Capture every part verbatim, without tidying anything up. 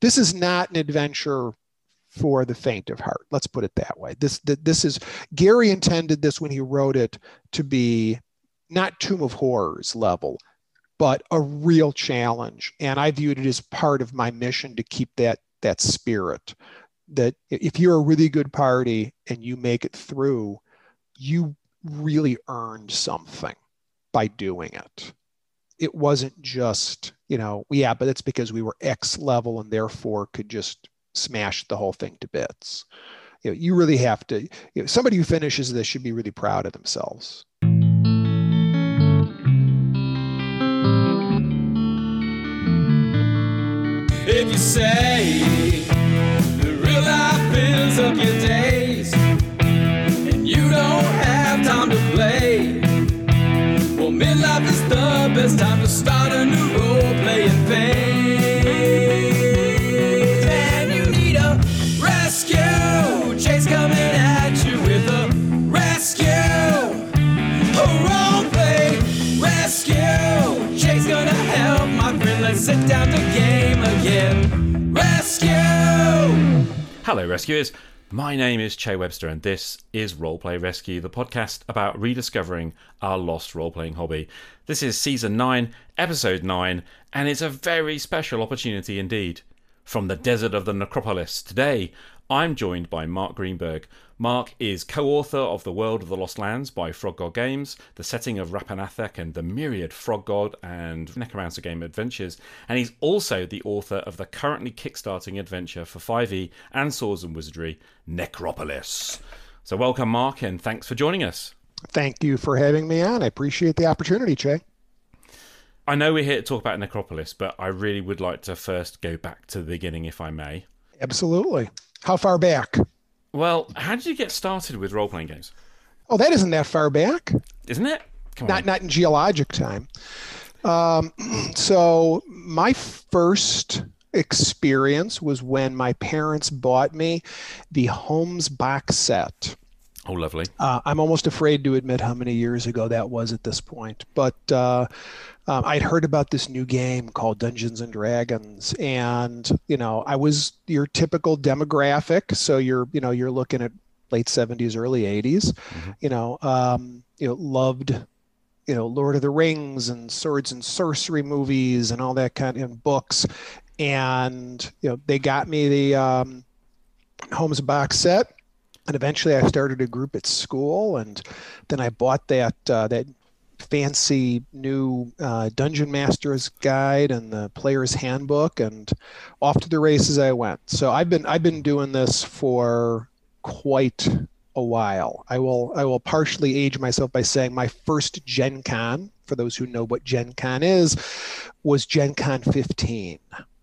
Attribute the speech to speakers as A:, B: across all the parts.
A: this is not an adventure for the faint of heart. Let's put it that way. This, this is, Gary intended this when he wrote it to be not Tomb of Horrors level, but a real challenge. And I viewed it as part of my mission to keep that, that spirit, that if you're a really good party and you make it through, you really earned something by doing it. It wasn't just, you know, yeah, but it's because we were X level and therefore could just smash the whole thing to bits. You know, you really have to, you know, somebody who finishes this should be really proud of themselves.
B: If you say the real life fills up your days and you don't have time to play, well, midlife is the best time to start a new role-playing phase. And you need a rescue. Chase coming at you with a rescue. A role-play rescue. Chase gonna help, my friend. Let's sit down to game again. Rescue.
C: Hello, rescuers. My name is Che Webster, and this is Roleplay Rescue, the podcast about rediscovering our lost role-playing hobby. This is Season nine, Episode nine, and it's a very special opportunity indeed. From the desert of the Necropolis, today I'm joined by Mark Greenberg. Mark is co-author of The World of the Lost Lands by Frog God Games, the setting of Rapanathek and the myriad Frog God and Necromancer game adventures, and he's also the author of the currently kickstarting adventure for five E and Swords and Wizardry, Necropolis. So welcome, Mark, and thanks for joining us.
A: Thank you for having me on. I appreciate the opportunity, Che.
C: I know we're here to talk about Necropolis, but I really would like to first go back to the beginning, if I may.
A: Absolutely. How far back?
C: Well, how did you get started with role-playing games?
A: Oh, that isn't that far back.
C: Isn't it? Come
A: not
C: on.
A: Not in geologic time. Um, so my first experience was when my parents bought me the Holmes box set.
C: Oh, lovely.
A: Uh, I'm almost afraid to admit how many years ago that was at this point. But uh, um, I'd heard about this new game called Dungeons and Dragons. And, you know, I was your typical demographic. So you're, you know, you're looking at late seventies, early eighties, mm-hmm. you know, um, you know, loved, you know, Lord of the Rings and Swords and Sorcery movies and all that kind of and books. And, you know, they got me the um, Holmes box set. And eventually I started a group at school, and then I bought that uh, that fancy new uh, Dungeon Master's Guide and the Player's Handbook, and off to the races I went. So I've been I've been doing this for quite a while. I will I will partially age myself by saying my first Gen Con, for those who know what Gen Con is, was Gen Con fifteen.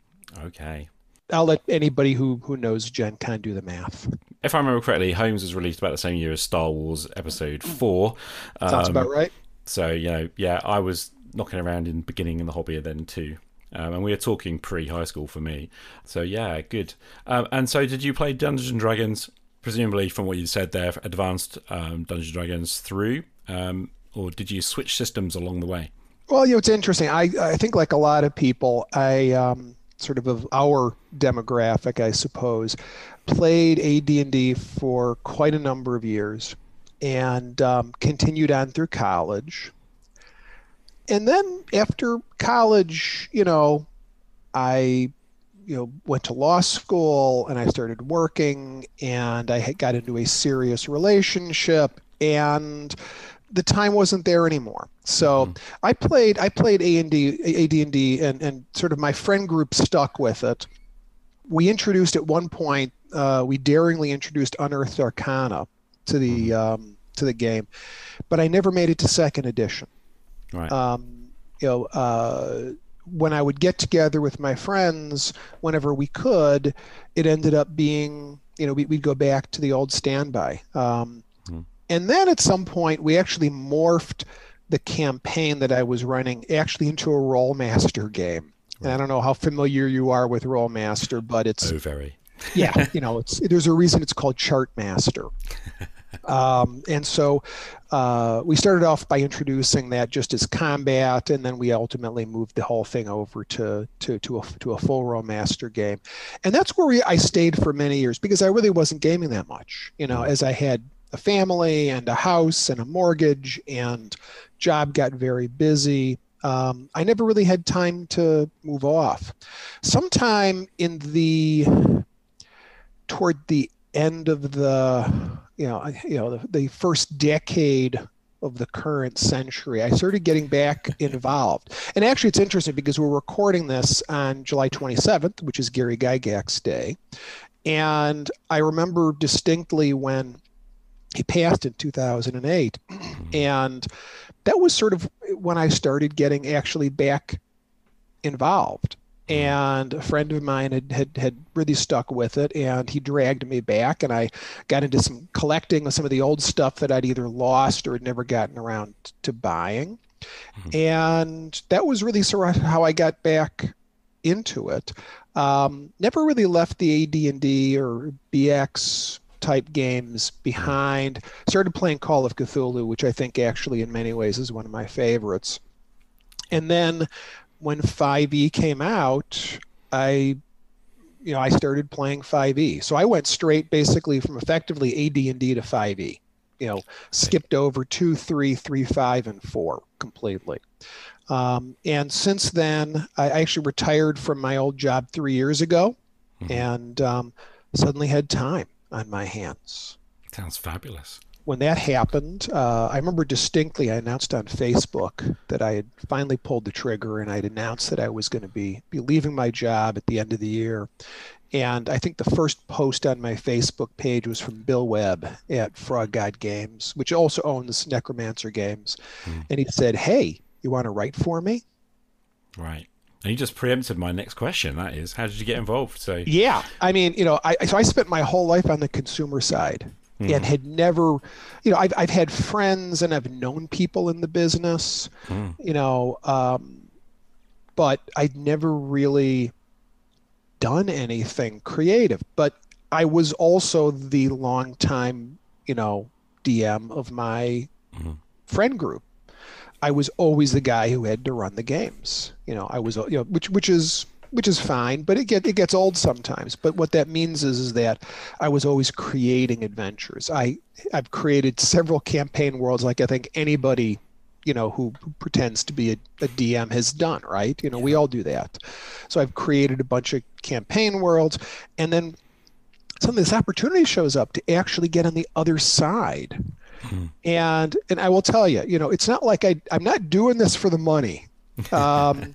C: Okay.
A: I'll let anybody who, who knows Gen Con do the math.
C: If I remember correctly, Holmes was released about the same year as Star Wars Episode four.
A: Sounds um, about right.
C: So, you know, yeah, I was knocking around in beginning in the hobby then too. Um, and we were talking pre-high school for me. So, yeah, good. Um, and so did you play Dungeons and Dragons, presumably from what you said there, advanced um, Dungeons and Dragons through? Um, or did you switch systems along the way?
A: Well, you know, it's interesting. I, I think like a lot of people, I... Um, sort of of our demographic, I suppose, played A D and D for quite a number of years and um, continued on through college. And then after college, you know, I, you know, went to law school and I started working and I had got into a serious relationship and the time wasn't there anymore. So mm-hmm. I played I played A and D, A D and D, and and sort of my friend group stuck with it. We introduced at one point, uh, we daringly introduced Unearthed Arcana to the um, to the game, but I never made it to second edition.
C: Right.
A: Um, you know, uh, when I would get together with my friends, whenever we could, it ended up being, you know, we, we'd go back to the old standby. Um, mm-hmm. And then at some point, we actually morphed the campaign that I was running actually into a Rollmaster game. Right. And I don't know how familiar you are with Rollmaster, but it's...
C: Oh, very.
A: Yeah, you know, it's there's a reason it's called Chartmaster. Um, and so uh, we started off by introducing that just as combat, and then we ultimately moved the whole thing over to to to a, to a full Rolemaster game. And that's where we, I stayed for many years because I really wasn't gaming that much, you know, as I had a family and a house and a mortgage and job got very busy. Um, I never really had time to move off. Sometime in the toward the end of the you know you know the, the first decade of the current century, I started getting back involved. And actually, it's interesting because we're recording this on July twenty-seventh, which is Gary Gygax's day, and I remember distinctly when he passed in two thousand eight, and that was sort of when I started getting actually back involved. And a friend of mine had, had, had really stuck with it, and he dragged me back, and I got into some collecting of some of the old stuff that I'd either lost or had never gotten around to buying. Mm-hmm. And that was really sort of how I got back into it. Um, never really left the A D and D or B X type games behind. Started playing Call of Cthulhu, which I think actually in many ways is one of my favorites. And then when five E came out, I, you know, I started playing five E. So I went straight basically from effectively A D and D to five E, you know, skipped over two, three, three, five, and four completely. Um, and since then, I actually retired from my old job three years ago, mm-hmm. and um, suddenly had time on my hands.
C: Sounds fabulous.
A: When that happened, uh, I remember distinctly I announced on Facebook that I had finally pulled the trigger, and I'd announced that I was going to be, be leaving my job at the end of the year. And I think the first post on my Facebook page was from Bill Webb at Frog God Games, which also owns Necromancer Games. Mm. And he said, "Hey, you want to write for me?"
C: Right. And you just preempted my next question. That is, how did you get involved? So
A: yeah, I mean, you know, I so I spent my whole life on the consumer side. Mm. And had never, you know, I've I've had friends and I've known people in the business, mm. you know, um, but I'd never really done anything creative. But I was also the longtime, you know, D M of my mm. friend group. I was always the guy who had to run the games. You know, I was, you know, which which is. which is fine, but it get it gets old sometimes. But what that means is, is that I was always creating adventures. I I've created several campaign worlds, like I think anybody, you know, who, who pretends to be a, a D M has done, right? You know, yeah. We all do that. So I've created a bunch of campaign worlds, and then some of this opportunity shows up to actually get on the other side. Mm-hmm. And and I will tell you, you know, it's not like I I'm not doing this for the money. Um,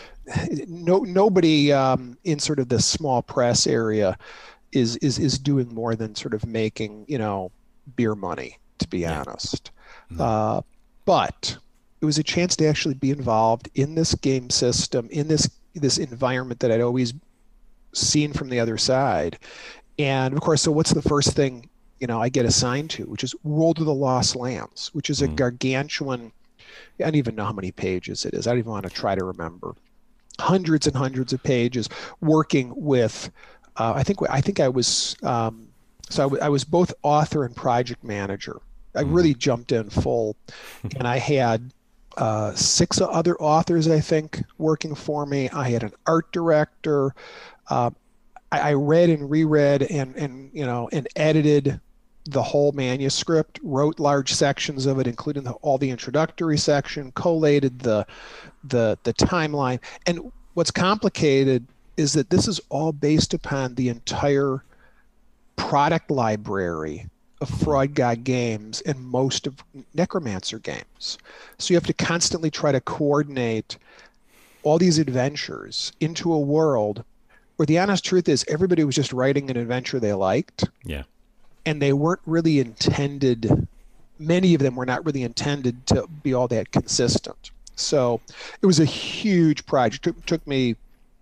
A: No, nobody um, in sort of the small press area is is is doing more than sort of making, you know, beer money, to be yeah. honest. Mm-hmm. Uh, but it was a chance to actually be involved in this game system, in this this environment that I'd always seen from the other side. And of course, so what's the first thing, you know, I get assigned to, which is World of the Lost Lands, which is mm-hmm. a gargantuan. I don't even know how many pages it is. I don't even want to try to remember. Hundreds and hundreds of pages, working with. Uh, I think I think I was um, so I, w- I was both author and project manager. I really jumped in full, and I had uh, six other authors, I think, working for me. I had an art director. Uh, I, I read and reread and and you know and edited the whole manuscript, wrote large sections of it, including the, all the introductory section, collated the the the timeline. And what's complicated is that this is all based upon the entire product library of Frog God Games and most of Necromancer Games. So you have to constantly try to coordinate all these adventures into a world where the honest truth is everybody was just writing an adventure they liked.
C: Yeah.
A: And they weren't really intended, many of them were not really intended to be all that consistent. So it was a huge project. It took, took me,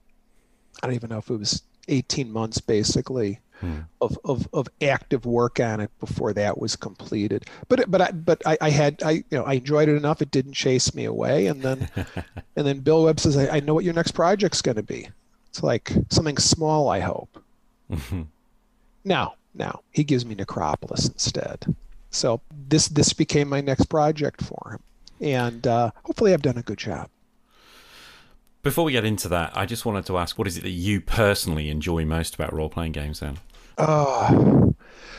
A: I don't even know if it was eighteen months basically hmm. of, of, of active work on it before that was completed. But but I but I, I had I you know I enjoyed it enough. It didn't chase me away. And then and then Bill Webb says, I, I know what your next project's going to be. It's like something small, I hope. No, no, he gives me Necropolis instead. So this this became my next project for him, and uh, hopefully I've done a good job.
C: Before we get into that, I just wanted to ask, what is it that you personally enjoy most about role-playing games then?
A: Oh,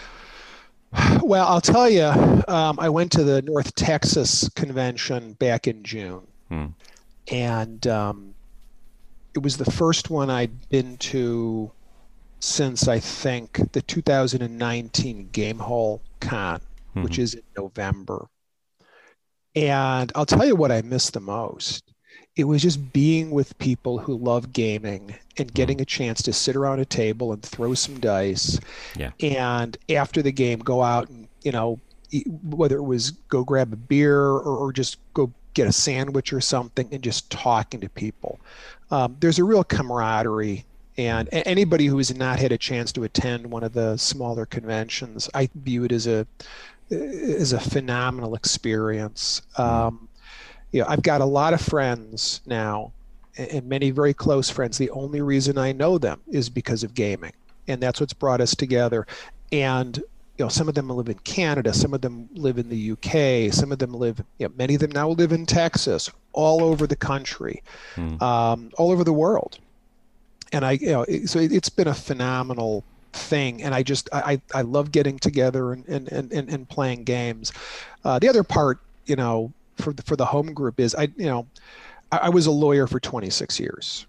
A: well, I'll tell you, um, I went to the North Texas convention back in June,
C: Hmm.
A: and um, it was the first one I'd been to since I think the two thousand nineteen Gamehole Con,
C: Mhm.
A: which is in November. And I'll tell you what I miss the most. It was just being with people who love gaming and getting a chance to sit around a table and throw some dice.
C: Yeah.
A: And after the game, go out and, you know, eat, whether it was go grab a beer or, or just go get a sandwich or something and just talking to people. Um, there's a real camaraderie. And a- anybody who has not had a chance to attend one of the smaller conventions, I view it as a is a phenomenal experience. Um, you know, I've got a lot of friends now, and and many very close friends. The only reason I know them is because of gaming, and that's what's brought us together. And you know, some of them live in Canada, some of them live in the U K, some of them live, you know, many of them now live in Texas, all over the country, um, all over the world. And I, you know, it- so it, it's been a phenomenal thing, and I just I I I love getting together and and and, and and playing games. Uh, the other part, you know, for the, for the home group is I you know I, I was a lawyer for twenty-six years.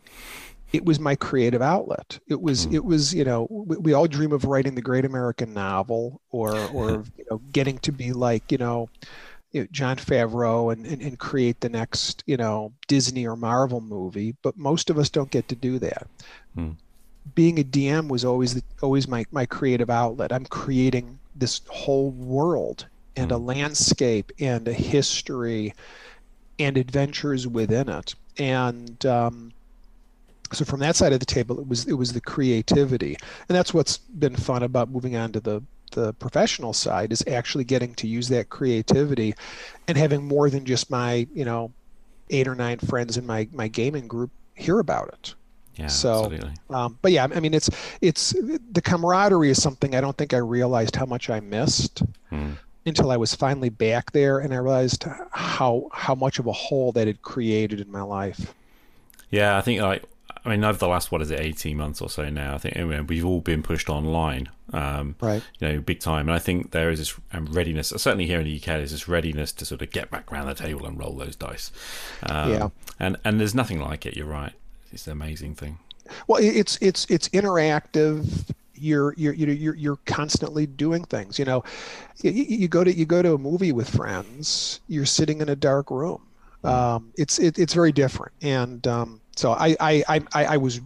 A: It was my creative outlet. It was it was you know we, we all dream of writing the great American novel, or or you know getting to be like you know. You know, John Favreau and, and, and create the next, you know, Disney or Marvel movie, but most of us don't get to do that.
C: Hmm.
A: Being a D M was always the, always my, my creative outlet. I'm creating this whole world and a landscape and a history and adventures within it. And um, so from that side of the table, it was it was the creativity, and that's what's been fun about moving on to the the professional side, is actually getting to use that creativity and having more than just my you know eight or nine friends in my my gaming group hear about it.
C: Yeah,
A: So,
C: absolutely.
A: um, but yeah, I mean, it's it's the camaraderie is something I don't think I realized how much I missed
C: Hmm.
A: until I was finally back there, and I realized how how much of a hole that had created in my life.
C: Yeah, I think like I mean over the last what is it eighteen months or so now, I think I mean, we've all been pushed online, um,
A: Right.
C: you know, big time, and I think there is this um, readiness. Certainly here in the U K, there's this readiness to sort of get back around the table and roll those dice. Um,
A: Yeah.
C: and and there's nothing like it. You're right. It's an amazing thing.
A: Well, it- it's it's it's interactive. You're you're you're you're you're constantly doing things. You know, you, you go to you go to a movie with friends. You're sitting in a dark room. Um, it's it, it's very different, and um, so I, I I I I was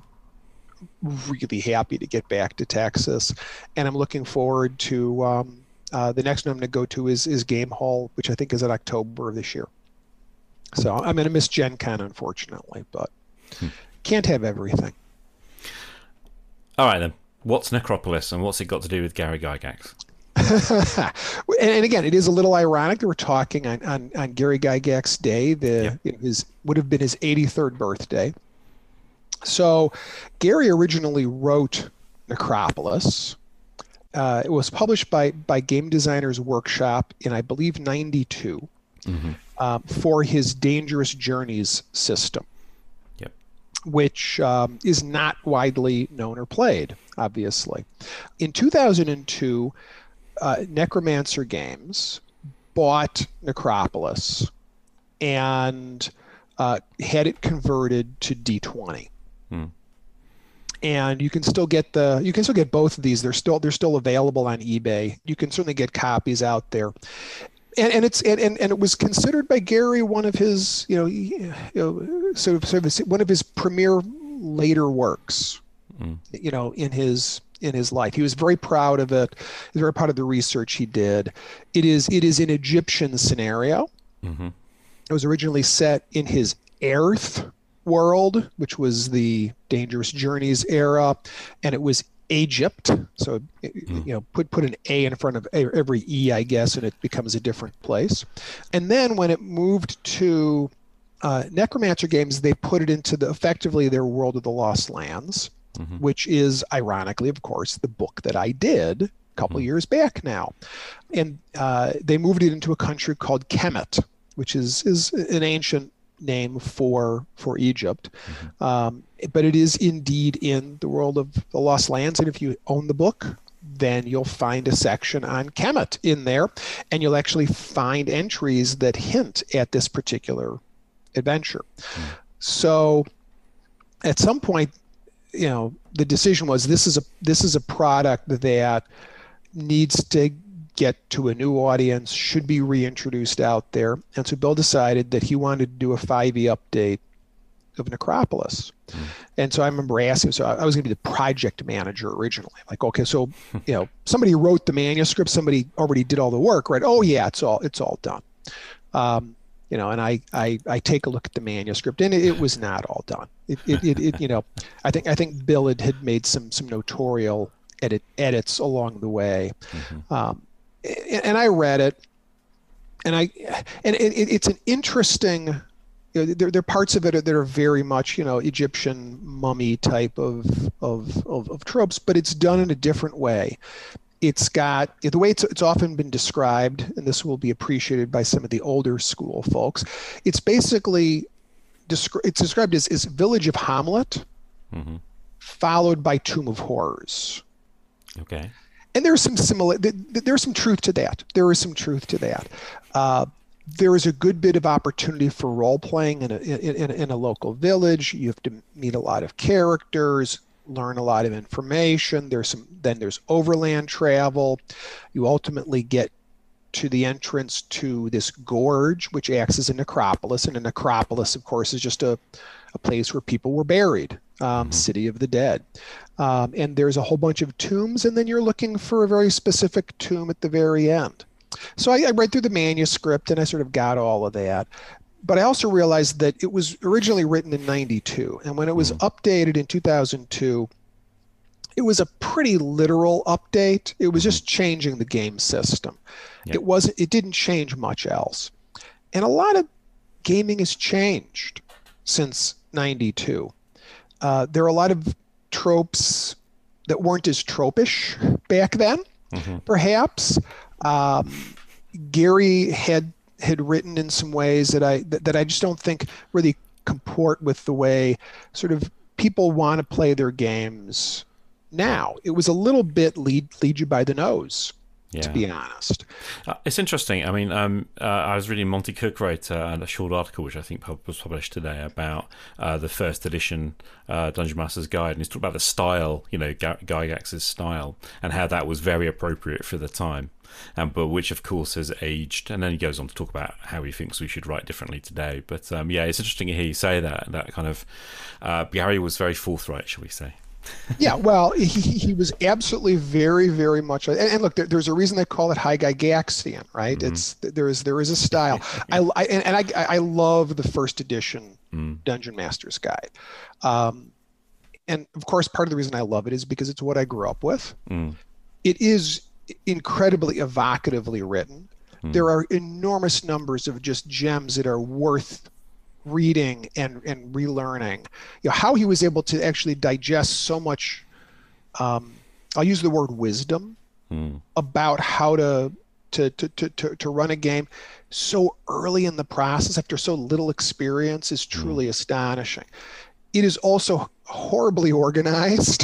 A: really happy to get back to Texas, and I'm looking forward to um, uh, the next one I'm going to go to is is Game Hall, which I think is in October of this year. So I'm going to miss Gen Con, unfortunately, but can't have everything.
C: All right then. What's Necropolis and what's it got to do with Gary Gygax?
A: and, and again, it is a little ironic that we're talking on, on, on Gary Gygax's day. The
C: Yeah.
A: his would have been his eighty-third birthday. So, Gary originally wrote Necropolis. Uh, it was published by by Game Designers Workshop in, I believe, ninety-two, um, for his Dangerous Journeys system,
C: Yep.
A: which um, is not widely known or played, obviously. In two thousand two, uh, Necromancer Games bought Necropolis and uh, had it converted to D twenty.
C: Hmm.
A: And you can still get the you can still get both of these. They're still they're still available on eBay. You can certainly get copies out there. And, and it's and, and, and it was considered by Gary one of his you know you know sort of, sort of one of his premier later works, you know in his in his life. He was very proud of it. He's very proud of the research he did. It is it is an Egyptian scenario.
C: Mm-hmm.
A: It was originally set in his Earth world, which was the Dangerous Journeys era, and it was Egypt. So, you know, put put an A in front of every E, I guess, and it becomes a different place. And then when it moved to uh, Necromancer Games, they put it into the effectively their World of the Lost Lands, which is ironically, of course, the book that I did couple mm-hmm. years back now. And uh, they moved it into a country called Kemet, which is, is an ancient name for for Egypt. Mm-hmm. Um, but it is indeed in the world of the Lost Lands. And if you own the book, then you'll find a section on Kemet in there, and you'll actually find entries that hint at this particular adventure. Mm-hmm. So at some point, you know, the decision was this is a this is a product that needs to get to a new audience, should be reintroduced out there. And so Bill decided that he wanted to do a five E update of Necropolis. Mm. And so I remember asking, so I was going to be the project manager originally. Like, okay, so, you know, somebody wrote the manuscript, somebody already did all the work, right? Oh yeah, it's all, it's all done. Um, you know, and I, I, I take a look at the manuscript, and it, it was not all done. It, it, it, it, you know, I think, I think Bill had, had made some, some notorial edit edits along the way. Mm-hmm. Um, and, and I read it, and I, and it, it's an interesting, you know, there, there are parts of it that are very much, you know, Egyptian mummy type of, of, of, of tropes, but it's done in a different way. It's got, the way it's, it's often been described, and this will be appreciated by some of the older school folks, it's basically, descri- it's described as, as Village of Hamlet, mm-hmm. followed by Tomb of Horrors.
C: Okay.
A: And there's some similar, there's some truth to that. There is some truth to that. Uh, there is a good bit of opportunity for role playing in a, in, in a local village. You have to meet a lot of characters, learn a lot of information. There's some, then there's overland travel. You ultimately get to the entrance to this gorge, which acts as a necropolis. And a necropolis, of course, is just a, a place where people were buried, um, mm-hmm. City of the Dead. Um, and there's a whole bunch of tombs, and then you're looking for a very specific tomb at the very end. So I, I read through the manuscript, and I sort of got all of that. But I also realized that it was originally written in ninety-two, and when it was mm-hmm. updated in two thousand two, it was a pretty literal update. It was just changing the game system. Yep. It wasn't. It didn't change much else. And a lot of gaming has changed since ninety-two. Uh, there are a lot of tropes that weren't as tropish back then, mm-hmm. perhaps. Um, Gary had had written in some ways that I that, that I just don't think really comport with the way sort of people want to play their games now. It was a little bit lead lead you by the nose. Yeah. To be honest.
C: Uh, it's interesting. I mean, um, uh, I was reading Monty Cook wrote uh, a short article, which I think pub- was published today, about uh, the first edition uh, Dungeon Master's Guide, and he's talking about the style, you know, G- Gygax's style, and how that was very appropriate for the time, um, but which, of course, has aged. And then he goes on to talk about how he thinks we should write differently today. But, um, yeah, it's interesting to hear you say that. That kind of... Uh, Gary was very forthright, shall we say.
A: Yeah, well, he, he was absolutely very, very much. And, and look, there, there's a reason they call it High Gygaxian, right? Mm-hmm. It's there is there is a style. I, I and, and I I love the first edition mm. Dungeon Master's Guide, um, and of course, part of the reason I love it is because it's what I grew up with. Mm. It is incredibly evocatively written. Mm. There are enormous numbers of just gems that are worth reading and, and relearning. You know, how he was able to actually digest so much, um, I'll use the word wisdom, mm. about how to, to, to, to, to, to run a game so early in the process after so little experience is truly mm. astonishing. It is also horribly organized.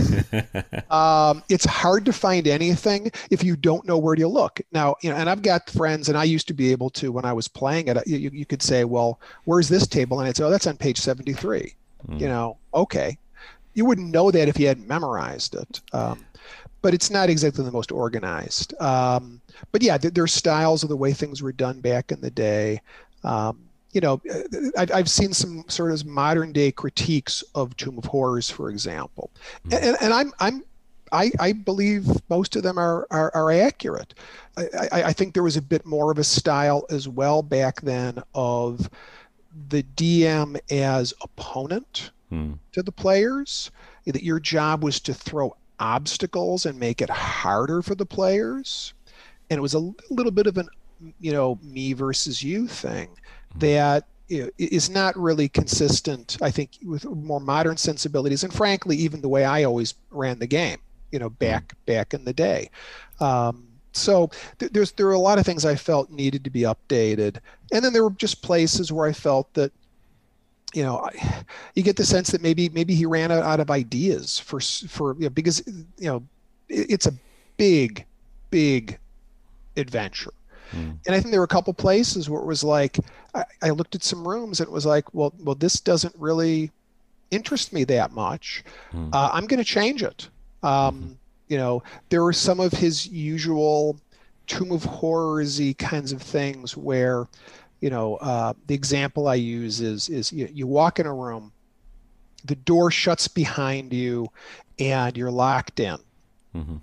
A: um, it's hard to find anything if you don't know where to look. Now, you know, and I've got friends, and I used to be able to, when I was playing it, you, you could say, well, where's this table? And I'd say, oh, that's on page seventy-three. Mm. You know, okay. You wouldn't know that if you hadn't memorized it. Um, but it's not exactly the most organized. Um, but yeah, there, there's styles of the way things were done back in the day. Um, You know, I've seen some sort of modern day critiques of Tomb of Horrors, for example, mm. and, and I'm I'm I, I believe most of them are are, are accurate. I, I, I think there was a bit more of a style as well back then of the D M as opponent mm. to the players. That your job was to throw obstacles and make it harder for the players, and it was a little bit of an, you know, me versus you thing. That is not really consistent, I think, with more modern sensibilities, and frankly, even the way I always ran the game. you know, back back in the day. Um, so th- there's there were a lot of things I felt needed to be updated, and then there were just places where I felt that, you know, I, you get the sense that maybe maybe he ran out, out of ideas for for you know, because you know it, it's a big big adventure. Mm. And I think there were a couple places where it was like I, I looked at some rooms and it was like, well well this doesn't really interest me that much. Mm. Uh, I'm going to change it. Um, mm-hmm. You know, there were some of his usual Tomb of Horrors-y kinds of things where, you know, uh, the example I use is is you, you walk in a room, the door shuts behind you, and you're locked in. Mm-hmm.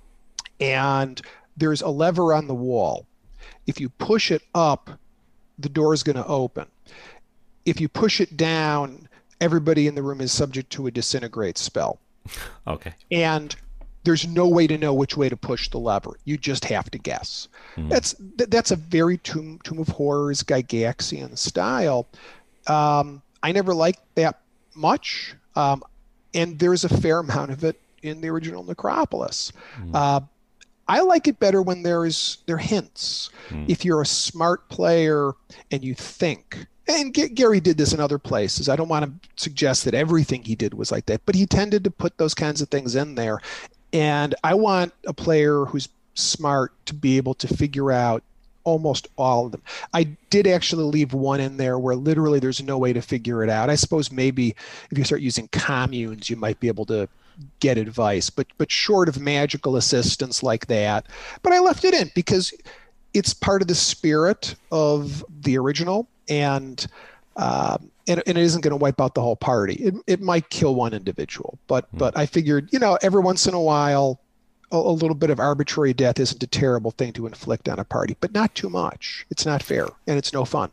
A: And there's a lever on the wall. If you push it up, the door is going to open. If you push it down, everybody in the room is subject to a disintegrate spell.
C: Okay.
A: And there's no way to know which way to push the lever. You just have to guess. Mm. That's that's a very Tomb, Tomb of Horrors Gygaxian style. Um, I never liked that much. Um, and there's a fair amount of it in the original Necropolis. Mm. Uh, I like it better when there's there are hints. Mm. If you're a smart player and you think, and G- Gary did this in other places. I don't want to suggest that everything he did was like that, but he tended to put those kinds of things in there. And I want a player who's smart to be able to figure out almost all of them. I did actually leave one in there where literally there's no way to figure it out. I suppose maybe if you start using communes, you might be able to get advice, but but short of magical assistance like that. But I left it in because it's part of the spirit of the original, and um, and, and it isn't going to wipe out the whole party. It it might kill one individual, but mm. but I figured, you know, every once in a while, a, a little bit of arbitrary death isn't a terrible thing to inflict on a party, but not too much. It's not fair, and it's no fun.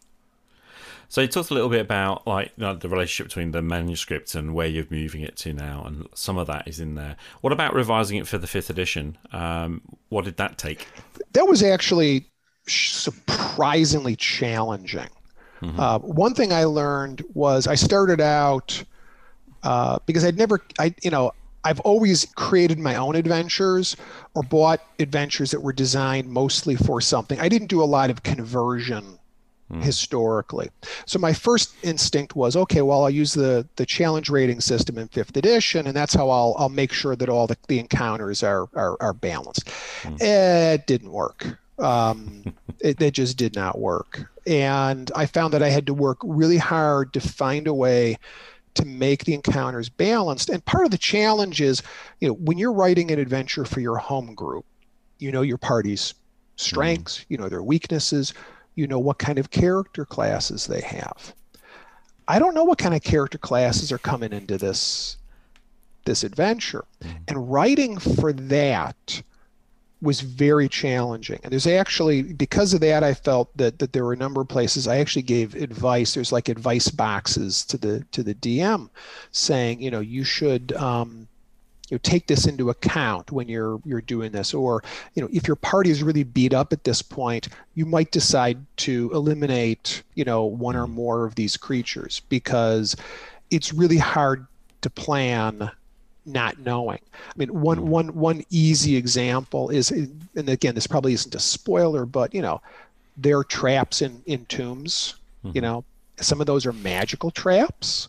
C: So you talked a little bit about like you know, the relationship between the manuscript and where you're moving it to now, and some of that is in there. What about revising it for the fifth edition? Um, what did that take? That
A: was actually surprisingly challenging. Mm-hmm. Uh, one thing I learned was I started out uh, because I'd never, I you know, I've always created my own adventures or bought adventures that were designed mostly for something. I didn't do a lot of conversion mm. historically. So my first instinct was, okay, well, I'll use the the challenge rating system in fifth edition, and that's how I'll I'll make sure that all the, the encounters are are, are balanced. Mm. It didn't work. Um, it, it just did not work. And I found that I had to work really hard to find a way to make the encounters balanced. And part of the challenge is, you know, when you're writing an adventure for your home group, you know your party's strengths, mm. you know their weaknesses, you know what kind of character classes they have. I don't know what kind of character classes are coming into this, this adventure. Mm. And writing for that was very challenging. And there's actually, because of that, I felt that that there were a number of places I actually gave advice. There's like advice boxes to the to the D M saying, you know, you should um, you know, take this into account when you're you're doing this. Or, you know, if your party is really beat up at this point, you might decide to eliminate, you know, one or more of these creatures, because it's really hard to plan not knowing. I mean, one one one easy example is, and again, this probably isn't a spoiler, but you know, there are traps in in tombs. Mm-hmm. You know, some of those are magical traps,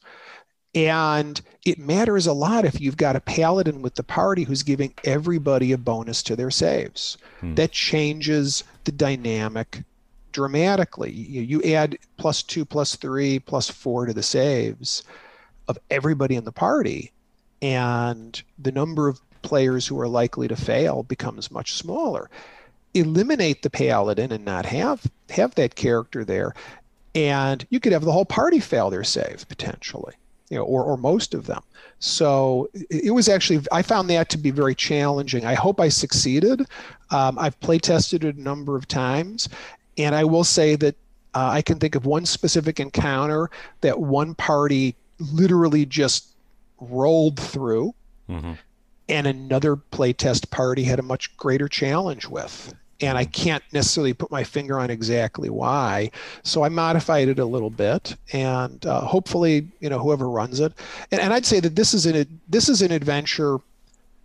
A: and it matters a lot if you've got a paladin with the party who's giving everybody a bonus to their saves. Mm. That changes the dynamic dramatically. You, you add plus two, plus three, plus four to the saves of everybody in the party, and the number of players who are likely to fail becomes much smaller. Eliminate the paladin and not have have that character there, and you could have the whole party fail their save potentially, you know, or or most of them. So it was actually, I found that to be very challenging. I hope I succeeded. Um, I've play tested it a number of times, and I will say that uh, I can think of one specific encounter that one party literally just rolled through, mm-hmm. and another playtest party had a much greater challenge with. And I can't necessarily put my finger on exactly why. So I modified it a little bit, and uh, hopefully, you know, whoever runs it. And, and I'd say that this is an this is an adventure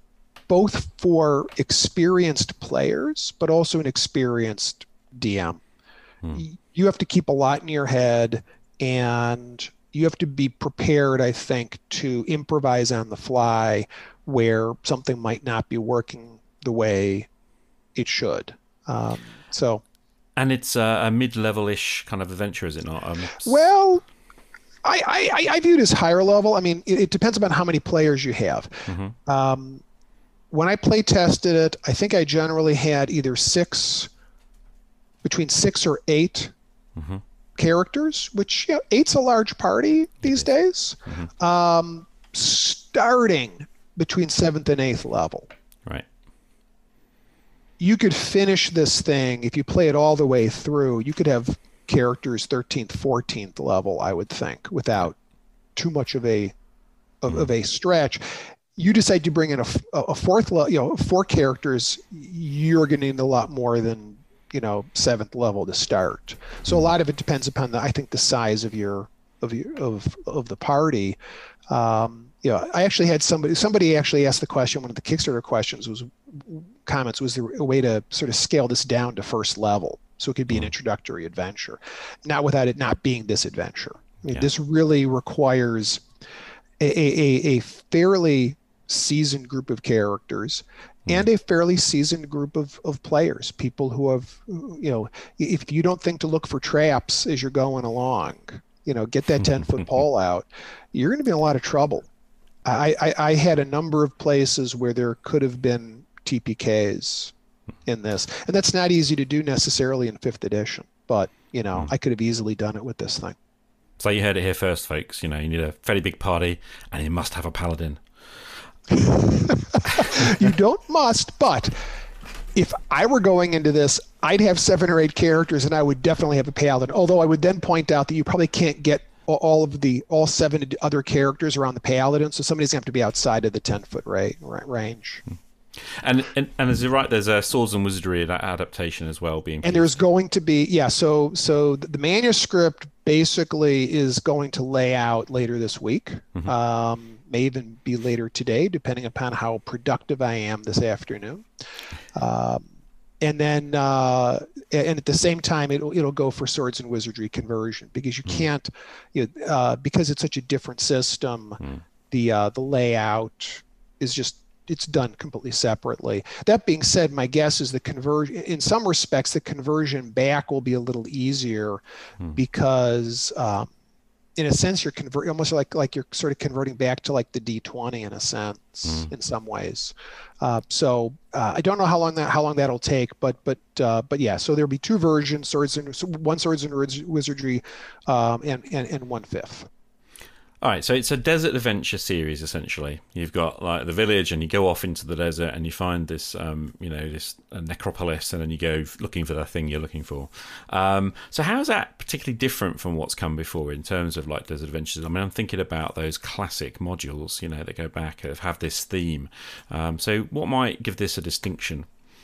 A: both for experienced players, but also an experienced D M. Hmm. You have to keep a lot in your head, and you have to be prepared, I think, to improvise on the fly where something might not be working the way it should. Um, so,
C: and it's a, a mid-level-ish kind of adventure, is it not? Um,
A: well, I, I, I view it as higher level. I mean, it, it depends upon how many players you have. Mm-hmm. Um, when I play tested it, I think I generally had either six, between six or eight mm-hmm. characters, which, you know, eight's a large party these days. Mm-hmm. Um, starting between seventh and eighth level.
C: Right.
A: You could finish this thing, if you play it all the way through, you could have characters thirteenth, fourteenth level, I would think, without too much of a of, mm-hmm. of a stretch. You decide to bring in a, a fourth level, you know, four characters, you're going to need a lot more than, you know, seventh level to start. So mm-hmm. a lot of it depends upon the, I think, the size of your of your of of the party. Um, you know, I actually had somebody somebody actually asked the question. One of the Kickstarter questions was comments was there a way to sort of scale this down to first level so it could be an introductory adventure, not without it not being this adventure. I mean, yeah. This really requires a, a, a fairly seasoned group of characters mm. and a fairly seasoned group of, of players, people who have, you know, if you don't think to look for traps as you're going along, you know, get that ten foot pole out, you're going to be in a lot of trouble. I, I, I had a number of places where there could have been T P Ks in this, and that's not easy to do necessarily in fifth edition, but, you know, mm. I could have easily done it with this thing.
C: So you heard it here first, folks. You know, you need a fairly big party, and you must have a paladin.
A: You don't must, but if I were going into this, I'd have seven or eight characters, and I would definitely have a paladin. Although I would then point out that you probably can't get all of the all seven other characters around the paladin, so somebody's going to have to be outside of the ten foot range.
C: And, and and is it right? There's a Swords and Wizardry adaptation as well being.
A: And there's going to be yeah. So so the manuscript basically is going to lay out later this week. Mm-hmm. Um, may even be later today, depending upon how productive I am this afternoon. Um, and then uh, and at the same time, it'll it'll go for Swords and Wizardry conversion, because you mm-hmm. can't, you know, uh, because it's such a different system. Mm-hmm. The uh, the layout is just. It's done completely separately. That being said, my guess is the conversion, in some respects, the conversion back will be a little easier hmm. because, um, in a sense, you're converting almost like like you're sort of converting back to like the D twenty in a sense, hmm. in some ways. Uh, so uh, I don't know how long that how long that'll take, but but uh, but yeah. So there'll be two versions: swords and one Swords and Wizardry, um, and and and one fifth.
C: All right, so it's a desert adventure series essentially. You've got like the village, and you go off into the desert, and you find this, um, you know, this uh, necropolis, and then you go looking for the thing you're looking for. Um, so how is that particularly different from what's come before in terms of like desert adventures? I mean, I'm thinking about those classic modules, you know, that go back and have this theme. Um, so what might give this a distinction?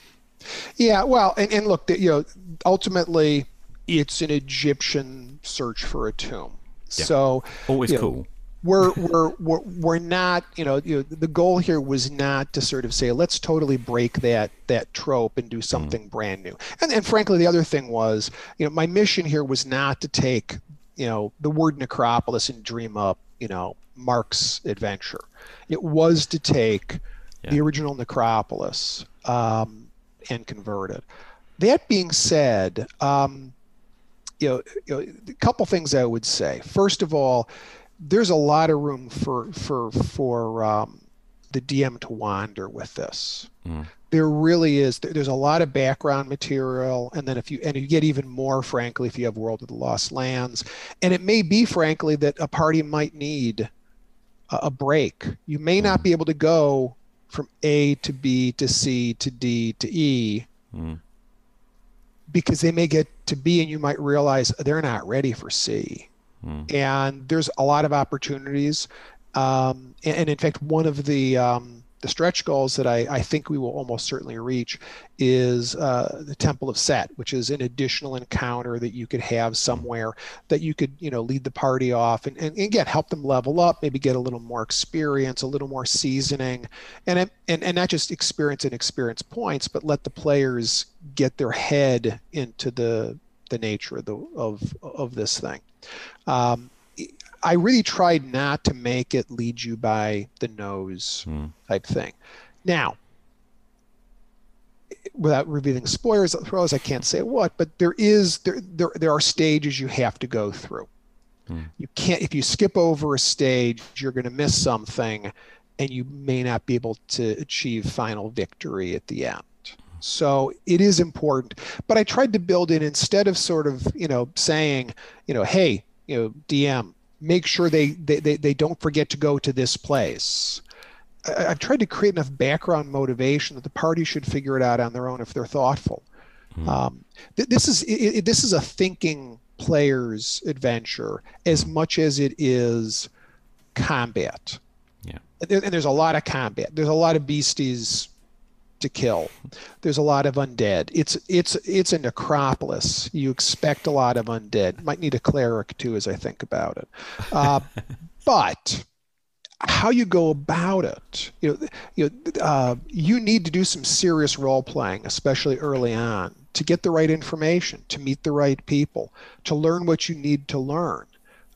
A: Yeah, well, and, and look, you know, ultimately, it's an Egyptian search for a tomb. Yeah. So
C: always
A: you know,
C: cool.
A: We're, we're we're we're not, you know, you know, the goal here was not to sort of say let's totally break that that trope and do something mm. brand new. And and frankly, the other thing was, you know, my mission here was not to take, you know, the word necropolis and dream up, you know, Mark's adventure. It was to take yeah. the original necropolis um, and convert it. That being said, um, You know, you know, a couple things I would say. First of all, there's a lot of room for for for um, the D M to wander with this. Mm. There really is. There's a lot of background material, and then if you and you get even more, frankly, if you have World of the Lost Lands, and it may be, frankly, that a party might need a, a break. You may mm. not be able to go from A to B to C to D to E. Mm. Because they may get to B and you might realize they're not ready for C. Mm. And there's a lot of opportunities. Um, and, and in fact, one of the um, the the stretch goals that I, I think we will almost certainly reach is uh, the Temple of Set, which is an additional encounter that you could have somewhere that you could, you know, lead the party off and, and again, help them level up, maybe get a little more experience, a little more seasoning, and, and, and not just experience and experience points, but let the players get their head into the, the nature of, the, of, of this thing. Um, I really tried not to make it lead you by the nose mm. type thing. Now, without revealing spoilers, throws, I can't say what, but there is there there there are stages you have to go through. Mm. You can't if you skip over a stage, you're going to miss something, and you may not be able to achieve final victory at the end. So it is important. But I tried to build in, instead of sort of, you know, saying, you know, hey, you know, D M, make sure they, they, they, they don't forget to go to this place. I, I've tried to create enough background motivation that the party should figure it out on their own if they're thoughtful. Mm. Um, th- this is it, it, this is a thinking player's adventure as much as it is combat.
C: Yeah,
A: and, there, and there's a lot of combat. There's a lot of beasties to kill. There's a lot of undead. It's it's it's a necropolis. You expect a lot of undead. Might need a cleric too, as I think about it. Uh, but how you go about it, you know, you know, uh, you need to do some serious role playing, especially early on, to get the right information, to meet the right people, to learn what you need to learn.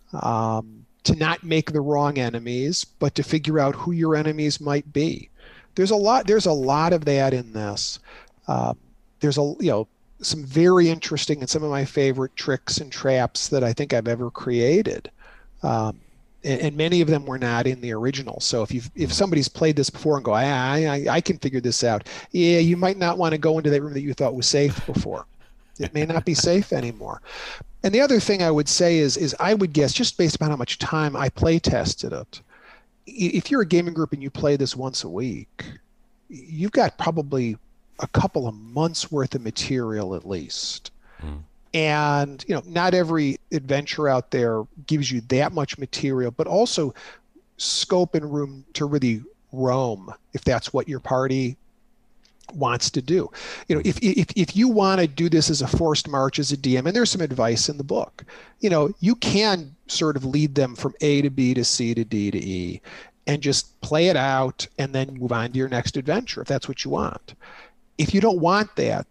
A: Um, to not make the wrong enemies, but to figure out who your enemies might be. There's a lot. There's a lot of that in this. Uh, there's a you know some very interesting and some of my favorite tricks and traps that I think I've ever created, um, and, and many of them were not in the original. So if you if somebody's played this before and go, I, I I can figure this out, yeah, you might not want to go into that room that you thought was safe before. It may not be safe anymore. And the other thing I would say is is I would guess, just based upon how much time I play tested it, if you're a gaming group and you play this once a week, you've got probably a couple of months worth of material at least. Mm. And, you know, not every adventure out there gives you that much material, but also scope and room to really roam if that's what your party wants to do. You know, if if if you want to do this as a forced march as a D M, and there's some advice in the book, you know, you can sort of lead them from A to B to C to D to E and just play it out and then move on to your next adventure if that's what you want. If you don't want that,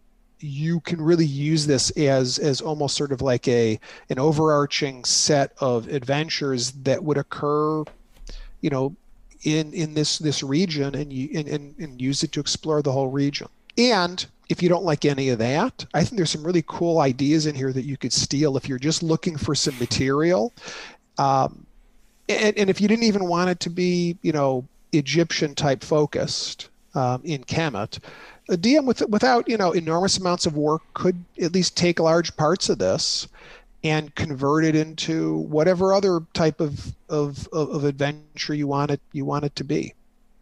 A: you can really use this as as almost sort of like a an overarching set of adventures that would occur, you know, in in this this region, and you and, and, and use it to explore the whole region. And if you don't like any of that, I think there's some really cool ideas in here that you could steal if you're just looking for some material. Um, and, and if you didn't even want it to be, you know, Egyptian type focused um, in Kemet, a D M with, without, you know, enormous amounts of work could at least take large parts of this and convert it into whatever other type of of, of adventure you want it you want it to be.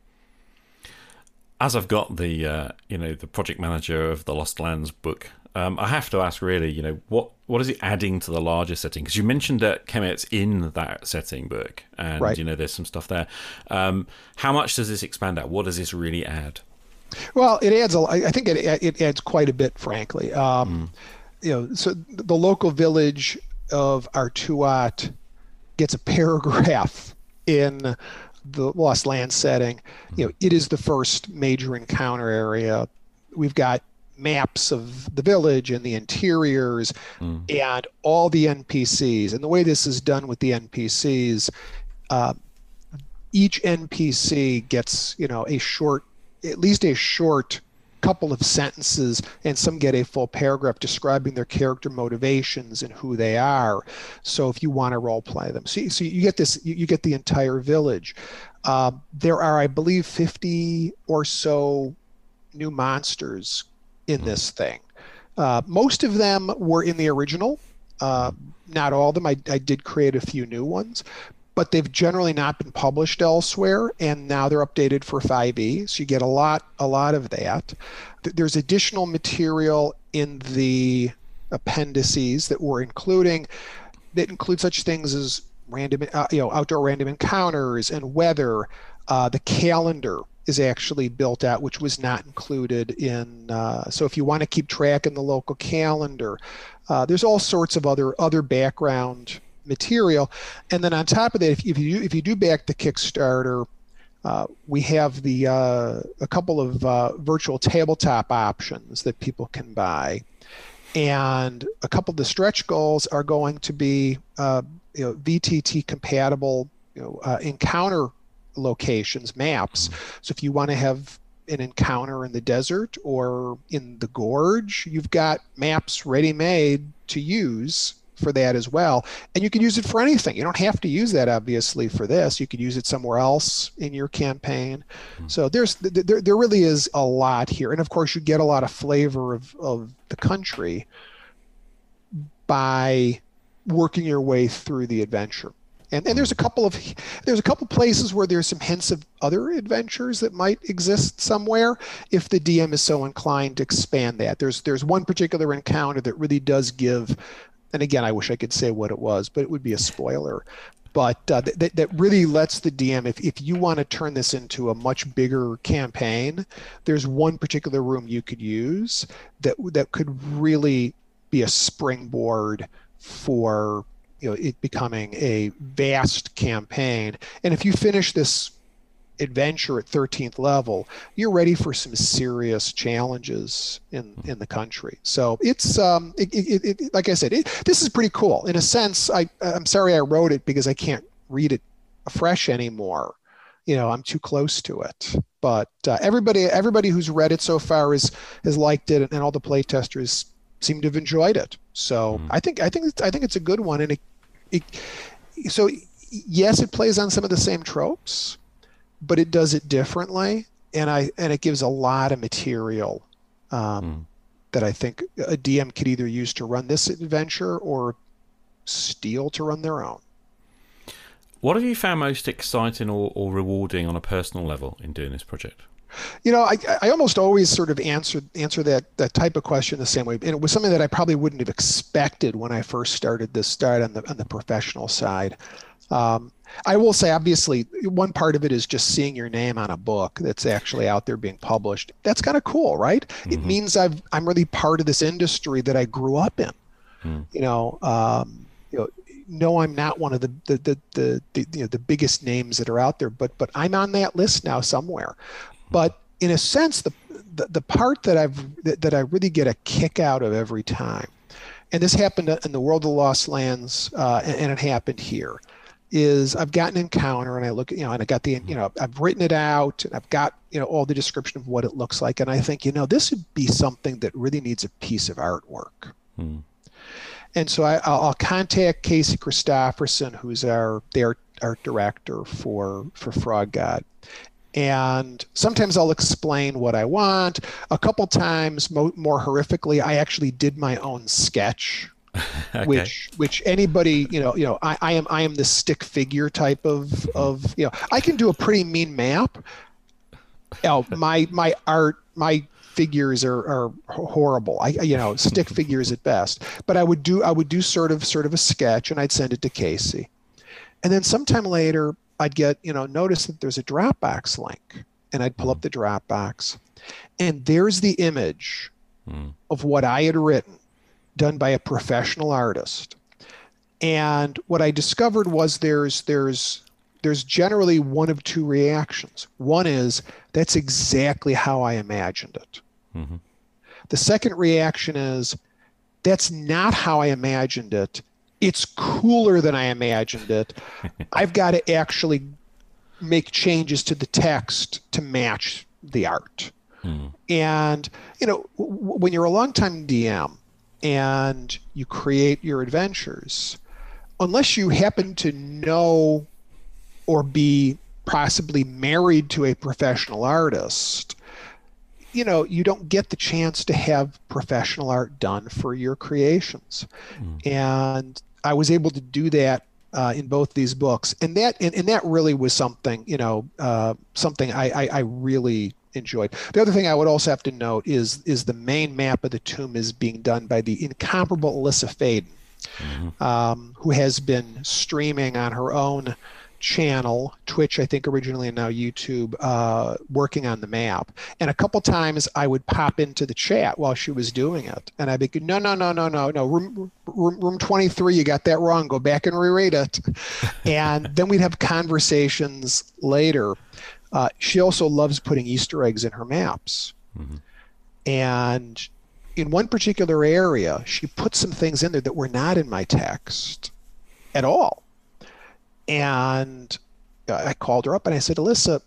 C: As I've got the uh, you know the project manager of the Lost Lands book, um, I have to ask really, you know, what what is it adding to the larger setting? Because you mentioned that Kemet's in that setting book, and right. you know there's some stuff there. Um, how much does this expand out? What does this really add?
A: Well, it adds a. I think it it adds quite a bit, frankly. Um, mm. You know, so the local village of Artuat gets a paragraph in the Lost Lands setting. You know, it is the first major encounter area. We've got maps of the village and the interiors mm. and all the N P Cs. And the way this is done with the N P Cs, uh, each N P C gets, you know, a short, at least a short couple of sentences, and some get a full paragraph describing their character motivations and who they are. So if you want to role play them, so, so you get this, you, you get the entire village. Uh, there are, I believe, fifty or so new monsters in this thing. Uh, most of them were in the original. Uh, not all of them. I, I did create a few new ones, but they've generally not been published elsewhere, and now they're updated for five E. So you get a lot, a lot of that. There's additional material in the appendices that we're including that include such things as random, uh, you know, outdoor random encounters and weather, uh, the calendar is actually built out, which was not included in. Uh, so if you want to keep track in the local calendar, uh, there's all sorts of other other background material. And then on top of that, if, if you if you do back the Kickstarter, uh, we have the uh, a couple of uh, virtual tabletop options that people can buy, and a couple of the stretch goals are going to be uh, you know, V T T compatible, you know, uh, encounter locations, maps. So if you want to have an encounter in the desert or in the gorge, you've got maps ready-made to use for that as well. And you can use it for anything. You don't have to use that, obviously, for this. You could use it somewhere else in your campaign. Mm-hmm. So there's there, there really is a lot here. And of course, you get a lot of flavor of, of the country by working your way through the adventure. And, and there's a couple of there's a couple places where there's some hints of other adventures that might exist somewhere if the D M is so inclined to expand that. There's there's one particular encounter that really does give, and again, I wish I could say what it was, but it would be a spoiler. But uh, that that really lets the D M, if if you want to turn this into a much bigger campaign, there's one particular room you could use that that could really be a springboard for, you know, it becoming a vast campaign. And if you finish this adventure at thirteenth level, you're ready for some serious challenges in in the country. So it's um it, it, it, like I said, it, this is pretty cool in a sense. I I'm sorry I wrote it because I can't read it afresh anymore. You know, I'm too close to it. But uh, everybody everybody who's read it so far is has liked it, and all the playtesters seem to have enjoyed it. So mm. I think I think it's, I think it's a good one. And it, it so yes, it plays on some of the same tropes, but it does it differently, and I and it gives a lot of material um, mm. that I think a D M could either use to run this adventure or steal to run their own.
C: What have you found most exciting or, or rewarding on a personal level in doing this project?
A: You know, I, I almost always sort of answer answer that that type of question the same way, and it was something that I probably wouldn't have expected when I first started this start on the on the professional side. Um, I will say, obviously, one part of it is just seeing your name on a book that's actually out there being published. That's kind of cool, right? Mm-hmm. It means I've I'm really part of this industry that I grew up in. Mm. You know, um, you know. No, I'm not one of the the, the the the you know the biggest names that are out there, but but I'm on that list now somewhere. But in a sense, the the, the part that I've that, that I really get a kick out of every time, and this happened in the World of Lost Lands, uh, and, and it happened here, is I've got an encounter, and I look, you know, and I got the, you know, I've written it out, and I've got, you know, all the description of what it looks like, and I think, you know, this would be something that really needs a piece of artwork. Hmm. And so I, I'll, I'll contact Casey Christopherson, who's our their art director for for Frog God, and sometimes I'll explain what I want. A couple times, mo- more horrifically, I actually did my own sketch, okay. which which anybody, you know, you know, I, I am I am the stick figure type of of you know, I can do a pretty mean map. Oh, my my art my. figures are, are horrible. I, you know, stick figures at best. But I would do, I would do sort of, sort of a sketch, and I'd send it to Casey. And then sometime later, I'd get, you know, notice that there's a Dropbox link, and I'd pull up the Dropbox, and there's the image mm. of what I had written, done by a professional artist. And what I discovered was there's, there's, there's generally one of two reactions. One is, that's exactly how I imagined it. Mm-hmm. The second reaction is, that's not how I imagined it. It's cooler than I imagined it. I've got to actually make changes to the text to match the art. Mm. And, you know, w- when you're a longtime D M and you create your adventures, unless you happen to know or be possibly married to a professional artist, you know, you don't get the chance to have professional art done for your creations. Mm. And I was able to do that uh, in both these books. And that and, and that really was something, you know, uh, something I, I, I really enjoyed. The other thing I would also have to note is, is the main map of the tomb is being done by the incomparable Alyssa Faden, mm-hmm. um, who has been streaming on her own channel, Twitch, I think originally, and now YouTube, uh, working on the map. And a couple times I would pop into the chat while she was doing it. And I'd be, no, no, no, no, no, no, room, room, room twenty-three, you got that wrong. Go back and reread it. And then we'd have conversations later. Uh, she also loves putting Easter eggs in her maps. Mm-hmm. And in one particular area, she put some things in there that were not in my text at all. And I called her up and I said, Alyssa,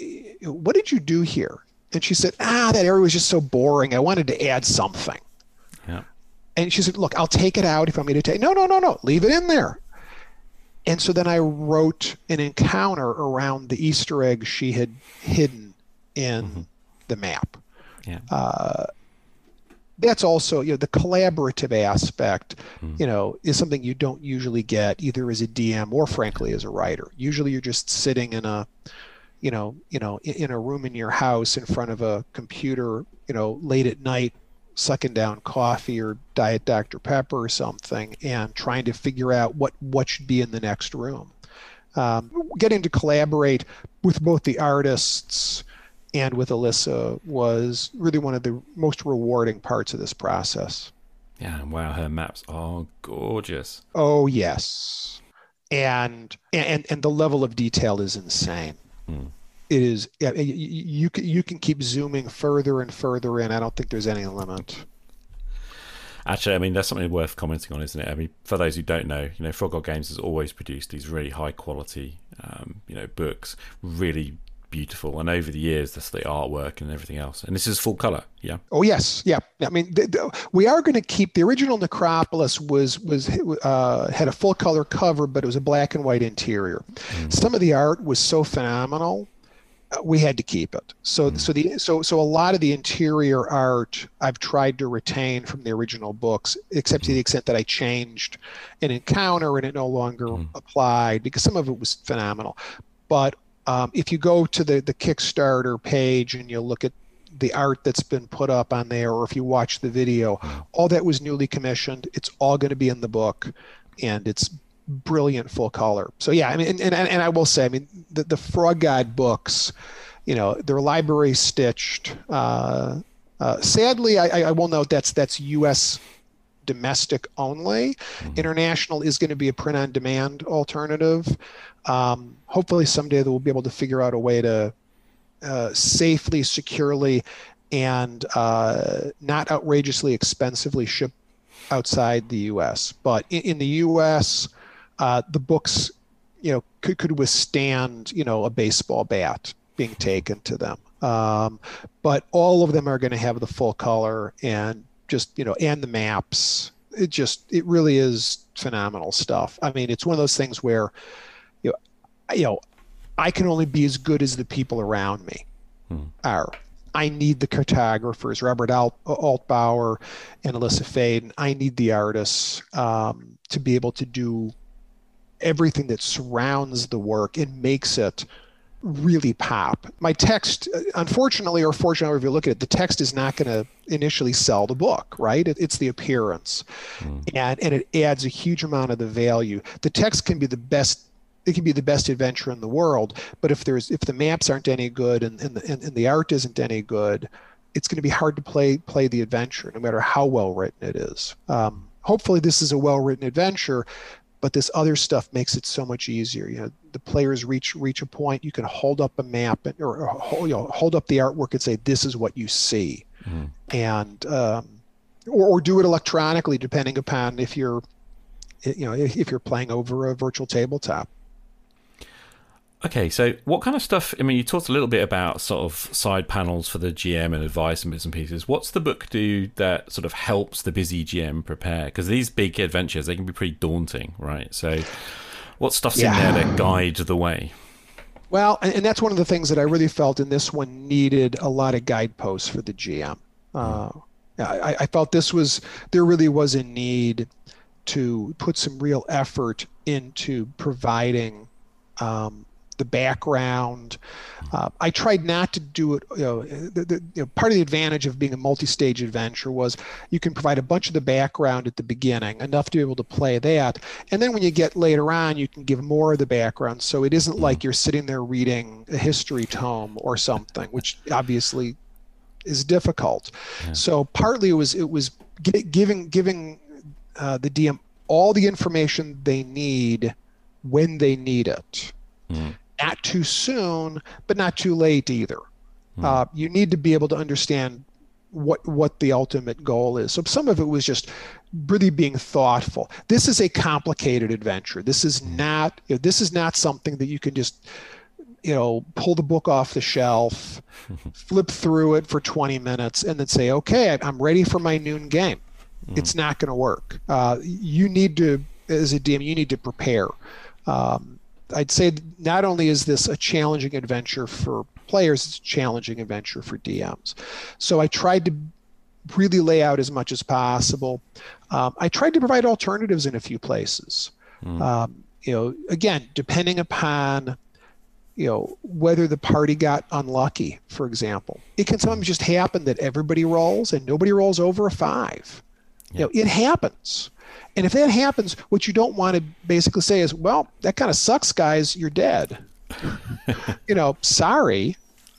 A: what did you do here? And she said, ah, that area was just so boring. I wanted to add something.
C: Yeah.
A: And she said, look, I'll take it out if you want me to take. No, no, no, no, leave it in there. And so then I wrote an encounter around the Easter egg she had hidden in mm-hmm. the map.
C: Yeah.
A: Uh, that's also, you know, the collaborative aspect, mm. you know, is something you don't usually get either as a D M or frankly as a writer. Usually you're just sitting in a, you know, you know, in, in a room in your house in front of a computer, you know, late at night, sucking down coffee or Diet Doctor Pepper or something and trying to figure out what, what should be in the next room. Um, getting to collaborate with both the artists and with Alyssa was really one of the most rewarding parts of this process.
C: Yeah, wow, her maps are gorgeous.
A: Oh, yes. And and and the level of detail is insane. Hmm. It is, yeah, you, you, can, you can keep zooming further and further in. I don't think there's any limit.
C: Actually, I mean, that's something worth commenting on, isn't it? I mean, for those who don't know, you know, Frog God Games has always produced these really high quality, um, you know, books, really beautiful, and over the years that's the artwork and everything else, and this is full color. Yeah. Oh yes, yeah. I mean, th- th- we are going to keep the original Necropolis was was uh, had a full color cover, but it was a black and white interior. Mm. Some of the art was so phenomenal, uh, we had to keep it. So mm. so the so so a lot of the interior art I've tried to retain from the original books, except mm. to the extent that I changed an encounter and it no longer mm. applied because some of it was phenomenal, but. Um, if you go to the, the Kickstarter page and you look at the art that's been put up on there, or if you watch the video, all that was newly commissioned. It's all going to be in the book, and it's brilliant full color. So yeah, I mean, and, and, and I will say, I mean, the, the Frog God books, you know, they're library stitched. Uh, uh, sadly, I, I will note that's that's U S domestic only. Mm-hmm. International is going to be a print on demand alternative. Um, hopefully someday we'll be able to figure out a way to uh, safely, securely, and uh, not outrageously expensively ship outside the U S. But in, in the U S, uh, the books, you know, could, could withstand, you know, a baseball bat being taken to them. Um, but all of them are going to have the full color and just, you know, and the maps. It just, it really is phenomenal stuff. I mean, it's one of those things where, you know, you know, I can only be as good as the people around me hmm. are. I need the cartographers, Robert Alt- Altbauer and Alyssa Faden. I need the artists um, to be able to do everything that surrounds the work and makes it really pop. My text, unfortunately or fortunately, if you look at it, the text is not going to initially sell the book, right? It, it's the appearance. Mm. And, and it adds a huge amount of the value. The text can be the best, it can be the best adventure in the world, but if there's if the maps aren't any good and, and, the, and, and the art isn't any good, it's going to be hard to play play the adventure, no matter how well written it is. Um, hopefully this is a well-written adventure, but this other stuff makes it so much easier. You know, the players reach reach a point, you can hold up a map and, or, or hold, you know, hold up the artwork and say, this is what you see. Mm-hmm. And um, or, or do it electronically, depending upon if you're, you know, if, if you're playing over a virtual tabletop. Okay, so what kind of stuff, I mean, you talked a little bit about sort of side panels for the G M and advice and bits and pieces. What's the book do that sort of helps the busy G M prepare? Because these big adventures, they can be pretty daunting, right? So what stuff's yeah. in there that guide the way?
A: Well, and, and that's one of the things that I really felt in this one needed a lot of guideposts for the G M. Uh, I, I felt this was, there really was a need to put some real effort into providing um, the background. Uh, I tried not to do it. You know, the, the, you know, part of the advantage of being a multi-stage adventure was you can provide a bunch of the background at the beginning, enough to be able to play that, and then when you get later on, you can give more of the background. So it isn't like you're sitting there reading a history tome or something, which obviously is difficult. Yeah. So partly it was it was giving giving uh, the D M all the information they need when they need it. Mm. Not too soon, but not too late either. Mm. Uh, you need to be able to understand what what the ultimate goal is. So some of it was just really being thoughtful. This is a complicated adventure. This is not you know, this is not something that you can just you know pull the book off the shelf, flip through it for twenty minutes, and then say, okay, I'm ready for my noon game. Mm. It's not going to work. Uh, you need to, as a D M, you need to prepare. Um, I'd say not only is this a challenging adventure for players, it's a challenging adventure for D Ms. So I tried to really lay out as much as possible. Um, I tried to provide alternatives in a few places. Mm. Um, you know, again, depending upon, you know, whether the party got unlucky, for example. It can sometimes just happen that everybody rolls and nobody rolls over a five. Yep. You know, it happens. And if that happens, what you don't want to basically say is, well, that kind of sucks, guys. You're dead. you know, sorry.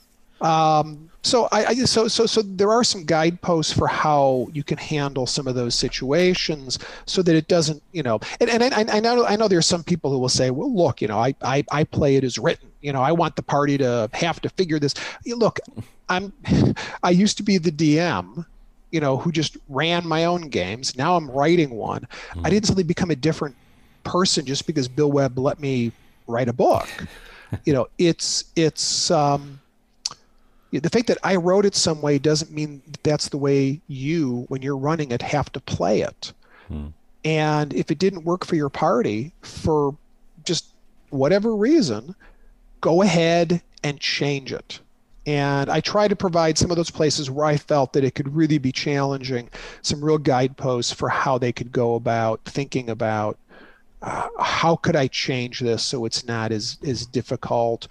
A: Um, so I, I so so so there are some guideposts for how you can handle some of those situations so that it doesn't, you know. And, and I, I know I know there are some people who will say, well, look, you know, I, I I play it as written. You know, I want the party to have to figure this. Look, I'm I used to be the D M. You know, who just ran my own games. Now I'm writing one. Mm. I didn't suddenly become a different person just because Bill Webb let me write a book. you know, it's it's um, the fact that I wrote it some way doesn't mean that's the way you, when you're running it, have to play it. Mm. And if it didn't work for your party for just whatever reason, go ahead and change it. And I try to provide some of those places where I felt that it could really be challenging, some real guideposts for how they could go about thinking about uh, how could I change this so it's not as, as difficult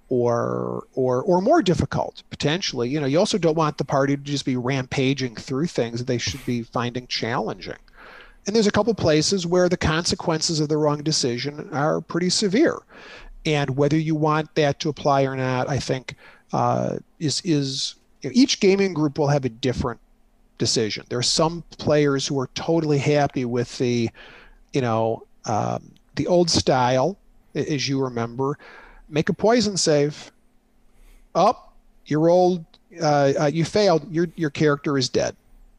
A: or or or more difficult potentially. You know, you also don't want the party to just be rampaging through things that they should be finding challenging. And there's a couple places where the consequences of the wrong decision are pretty severe. And whether you want that to apply or not, I think Uh, is is you know, each gaming group will have a different decision. There are some players who are totally happy with the, you know, um, the old style, as you remember, make a poison save. Up, oh, you rolled, uh, uh, you failed. Your your character is dead.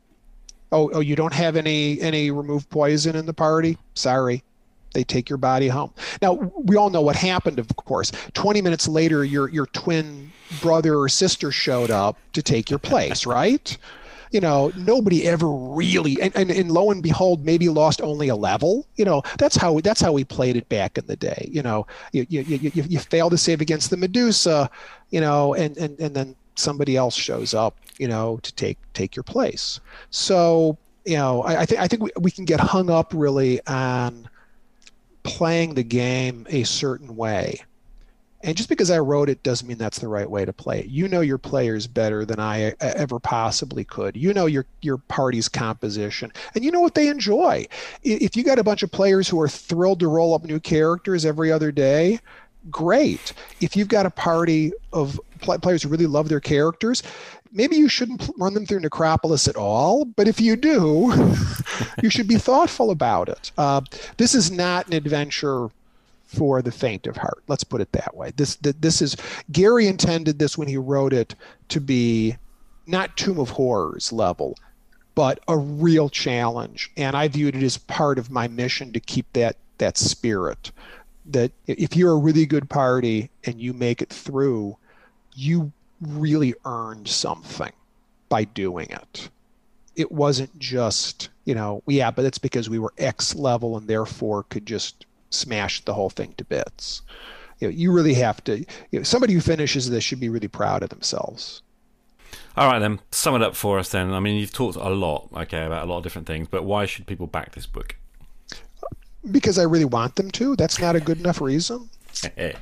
A: Oh oh, you don't have any any remove poison in the party. Sorry. They take your body home. Now, we all know what happened, of course. twenty minutes later, your your twin brother or sister showed up to take your place, right? You know, nobody ever really, and, and, and lo and behold, maybe lost only a level. You know, that's how that's how we played it back in the day. You know, you you you, you, you fail to save against the Medusa, you know, and, and, and then somebody else shows up, you know, to take take your place. So, you know, I, I think I think we, we can get hung up really on playing the game a certain way. And just because I wrote it doesn't mean that's the right way to play it. You know your players better than I ever possibly could. You know your your party's composition, and you know what they enjoy. If you got a bunch of players who are thrilled to roll up new characters every other day, great. If you've got a party of players who really love their characters, maybe you shouldn't run them through Necropolis at all, but if you do, you should be thoughtful about it. Uh, this is not an adventure for the faint of heart. Let's put it that way. This this is Gary intended this when he wrote it to be not Tomb of Horrors level, but a real challenge. And I viewed it as part of my mission to keep that that spirit. That if you're a really good party and you make it through, you really earned something by doing it. It wasn't just, you know, yeah, but it's because we were X level and therefore could just smash the whole thing to bits. You know, you really have to, you know, somebody who finishes this should be really proud of themselves.
C: All right, then, sum it up for us then. I mean, you've talked a lot, okay, about a lot of different things, but why should people back this book?
A: Because I really want them to. That's not a good enough reason.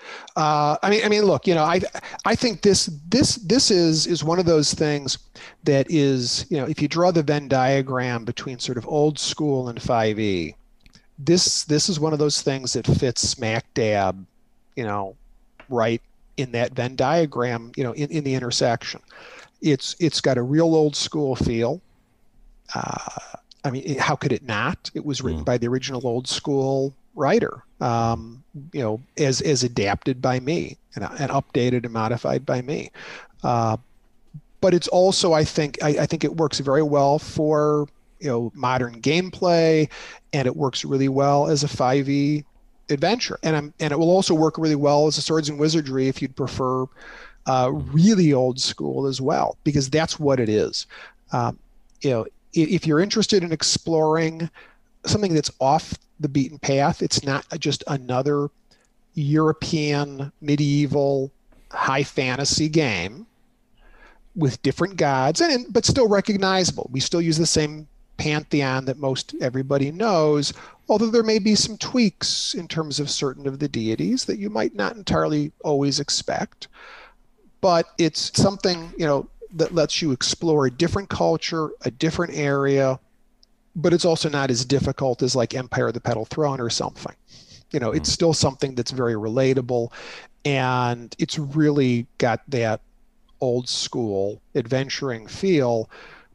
A: Uh, I mean, I mean, look, you know, I, I think this, this, this is is one of those things that is, you know, if you draw the Venn diagram between sort of old school and five E, this, this is one of those things that fits smack dab, you know, right in that Venn diagram, you know, in, in the intersection. It's, it's got a real old school feel. Uh, I mean, how could it not? It was written mm. by the original old school writer, um, you know, as as adapted by me and, and updated and modified by me. Uh, but it's also, I think, I, I think it works very well for, you know, modern gameplay, and it works really well as a five E adventure. And I'm and it will also work really well as a Swords and Wizardry if you'd prefer uh, really old school as well, because that's what it is. Um, you know, if you're interested in exploring something that's off the beaten path, it's not just another European medieval high fantasy game with different gods, and but still recognizable. We still use the same pantheon that most everybody knows, although there may be some tweaks in terms of certain of the deities that you might not entirely always expect. But it's something, you know, that lets you explore a different culture, a different area, but it's also not as difficult as like Empire of the Petal Throne or something. You know, mm. it's still something that's very relatable, and it's really got that old school adventuring feel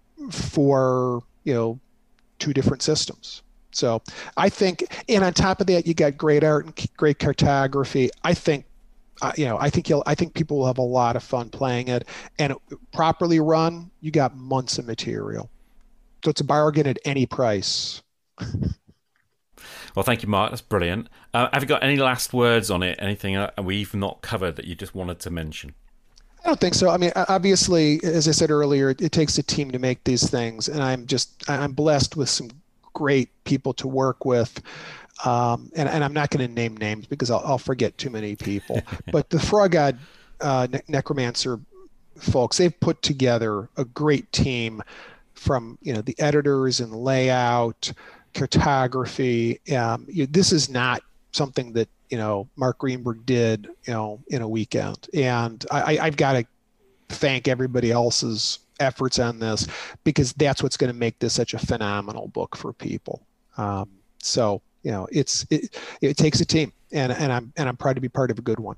A: for, you know, two different systems. So I think, and on top of that, you got great art and great cartography. I think, uh, you know, I think you'll, I think people will have a lot of fun playing it, and properly run, you got months of material. So it's a bargain at any price.
C: Well, thank you, Mark. That's brilliant. Uh, have you got any last words on it? Anything uh, we've not covered that you just wanted to mention?
A: I don't think so. I mean, obviously, as I said earlier, it takes a team to make these things, and I'm just I'm blessed with some great people to work with. Um, and, and I'm not going to name names because I'll, I'll forget too many people. But the Frog God uh, ne- Necromancer folks, they've put together a great team from, you know, the editors and layout, cartography. Um, you, this is not something that, you know, Mark Greenberg did, you know, in a weekend. And I, I've got to thank everybody else's efforts on this, because that's what's going to make this such a phenomenal book for people. Um, so, you know, it's it, it takes a team, and, and I'm and I'm proud to be part of a good one.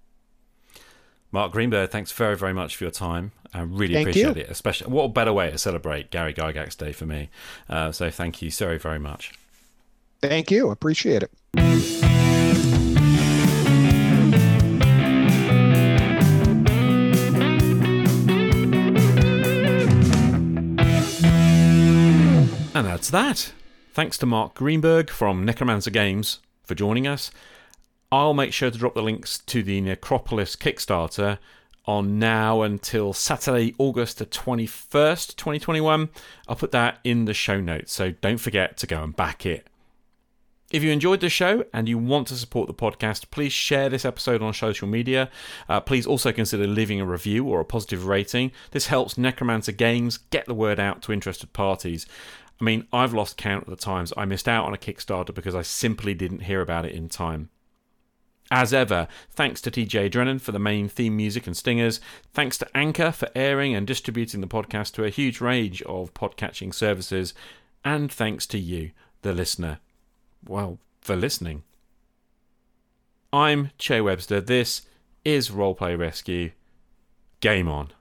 C: Mark Greenberg, thanks very, very much for your time. I really
A: thank
C: appreciate
A: you.
C: it. Especially, what a better way to celebrate Gary Gygax Day for me. Uh, so thank you so very much.
A: Thank you. Appreciate it.
C: And that's that. Thanks to Mark Greenberg from Necromancer Games for joining us. I'll make sure to drop the links to the Necropolis Kickstarter on now until Saturday, August the twenty-first, twenty twenty-one. I'll put that in the show notes, so don't forget to go and back it. If you enjoyed the show and you want to support the podcast, please share this episode on social media. Uh, please also consider leaving a review or a positive rating. This helps Necromancer Games get the word out to interested parties. I mean, I've lost count of the times I missed out on a Kickstarter because I simply didn't hear about it in time. As ever, thanks to T J Drennan for the main theme music and stingers. Thanks to Anchor for airing and distributing the podcast to a huge range of podcatching services. And thanks to you, the listener. Well, for listening. I'm Che Webster. This is Roleplay Rescue. Game on.